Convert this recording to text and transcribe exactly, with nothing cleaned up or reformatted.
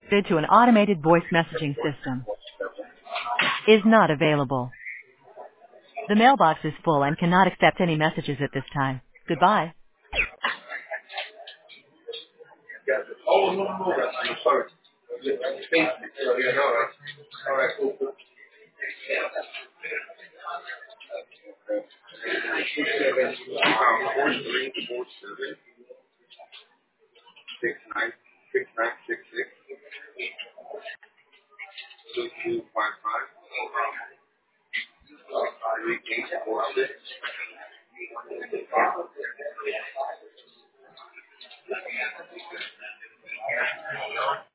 to an automated voice messaging system is not available. The mailbox is full and cannot accept any messages at this time. Goodbye. Oh, no, no, that's I'm sorry. Yeah, all right. All right, cool, cool. Six, seven, um, four, three, four, seven, six, nine, six, nine, six, six, two, two, five, five, three, eight, four, six.